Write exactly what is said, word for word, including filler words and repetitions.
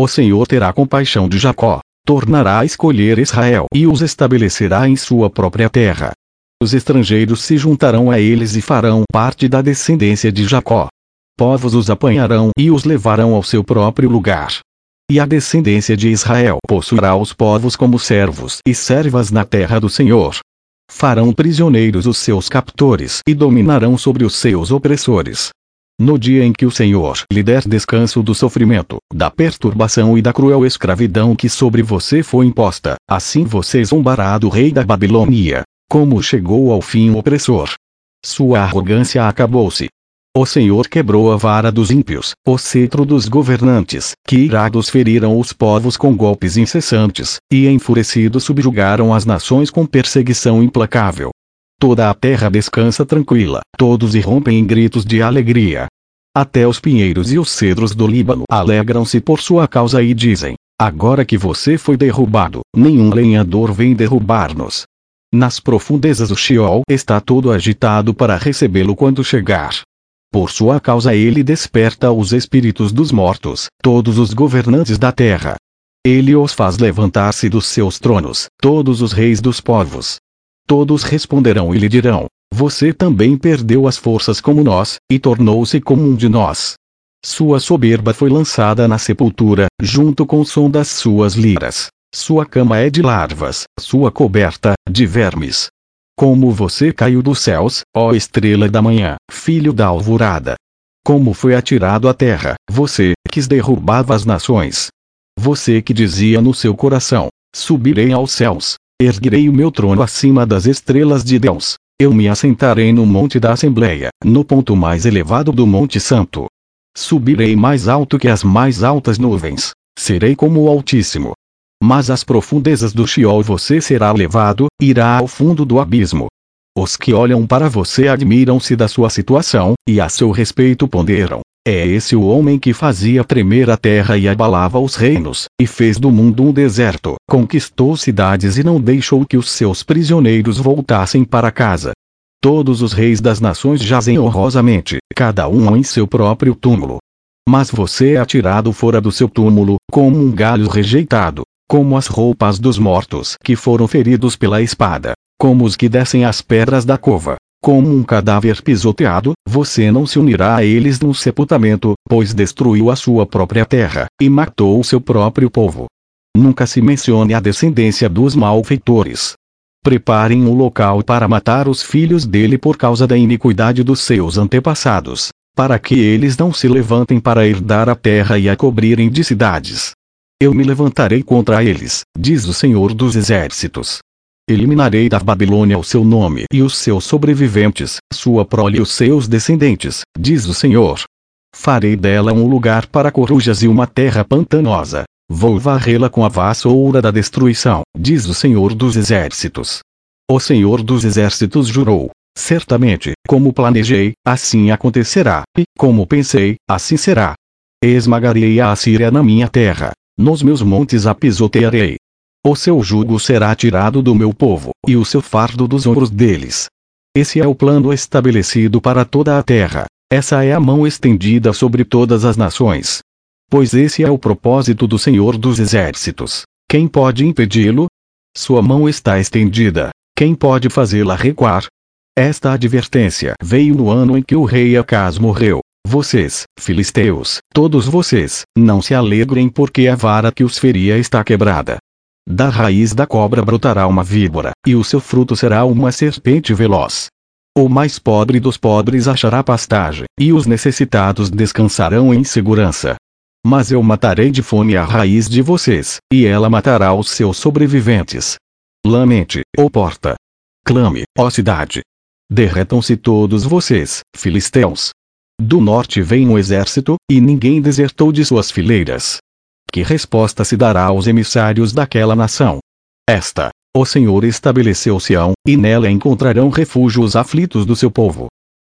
O Senhor terá compaixão de Jacó, tornará a escolher Israel e os estabelecerá em sua própria terra. Os estrangeiros se juntarão a eles e farão parte da descendência de Jacó. Povos os apanharão e os levarão ao seu próprio lugar. E a descendência de Israel possuirá os povos como servos e servas na terra do Senhor. Farão prisioneiros os seus captores e dominarão sobre os seus opressores. No dia em que o Senhor lhe der descanso do sofrimento, da perturbação e da cruel escravidão que sobre você foi imposta, assim você zombará do rei da Babilônia, como chegou ao fim o opressor. Sua arrogância acabou-se. O Senhor quebrou a vara dos ímpios, o cetro dos governantes, que irados feriram os povos com golpes incessantes, e enfurecidos subjugaram as nações com perseguição implacável. Toda a terra descansa tranquila, todos irrompem em gritos de alegria. Até os pinheiros e os cedros do Líbano alegram-se por sua causa e dizem: agora que você foi derrubado, nenhum lenhador vem derrubar-nos. Nas profundezas do Sheol está todo agitado para recebê-lo quando chegar. Por sua causa ele desperta os espíritos dos mortos, todos os governantes da terra. Ele os faz levantar-se dos seus tronos, todos os reis dos povos. Todos responderão e lhe dirão: você também perdeu as forças como nós, e tornou-se como um de nós. Sua soberba foi lançada na sepultura, junto com o som das suas liras. Sua cama é de larvas, sua coberta, de vermes. Como você caiu dos céus, ó estrela da manhã, filho da alvorada! Como foi atirado à terra, você, que derrubava as nações! Você que dizia no seu coração: subirei aos céus, erguerei o meu trono acima das estrelas de Deus, eu me assentarei no monte da Assembleia, no ponto mais elevado do Monte Santo. Subirei mais alto que as mais altas nuvens, serei como o Altíssimo. Mas às profundezas do Sheol você será levado, irá ao fundo do abismo. Os que olham para você admiram-se da sua situação, e a seu respeito ponderam: é esse o homem que fazia tremer a terra e abalava os reinos, e fez do mundo um deserto, conquistou cidades e não deixou que os seus prisioneiros voltassem para casa. Todos os reis das nações jazem honrosamente, cada um em seu próprio túmulo. Mas você é atirado fora do seu túmulo, como um galho rejeitado. Como as roupas dos mortos que foram feridos pela espada, como os que descem as pedras da cova, como um cadáver pisoteado, você não se unirá a eles no sepultamento, pois destruiu a sua própria terra, e matou o seu próprio povo. Nunca se mencione a descendência dos malfeitores. Preparem um local para matar os filhos dele por causa da iniquidade dos seus antepassados, para que eles não se levantem para herdar a terra e a cobrirem de cidades. Eu me levantarei contra eles, diz o Senhor dos Exércitos. Eliminarei da Babilônia o seu nome e os seus sobreviventes, sua prole e os seus descendentes, diz o Senhor. Farei dela um lugar para corujas e uma terra pantanosa. Vou varrê-la com a vassoura da destruição, diz o Senhor dos Exércitos. O Senhor dos Exércitos jurou: certamente, como planejei, assim acontecerá, e, como pensei, assim será. Esmagarei a Assíria na minha terra. Nos meus montes a pisotearei. O seu jugo será tirado do meu povo, e o seu fardo dos ombros deles. Esse é o plano estabelecido para toda a terra. Essa é a mão estendida sobre todas as nações. Pois esse é o propósito do Senhor dos Exércitos. Quem pode impedi-lo? Sua mão está estendida. Quem pode fazê-la recuar? Esta advertência veio no ano em que o rei Acaz morreu. Vocês, filisteus, todos vocês, não se alegrem porque a vara que os feria está quebrada. Da raiz da cobra brotará uma víbora, e o seu fruto será uma serpente veloz. O mais pobre dos pobres achará pastagem, e os necessitados descansarão em segurança. Mas eu matarei de fome a raiz de vocês, e ela matará os seus sobreviventes. Lamente, ó porta! Clame, ó cidade! Derretam-se todos vocês, filisteus! Do norte vem um exército, e ninguém desertou de suas fileiras. Que resposta se dará aos emissários daquela nação? Esta: o Senhor estabeleceu Sião, e nela encontrarão refúgio os aflitos do seu povo.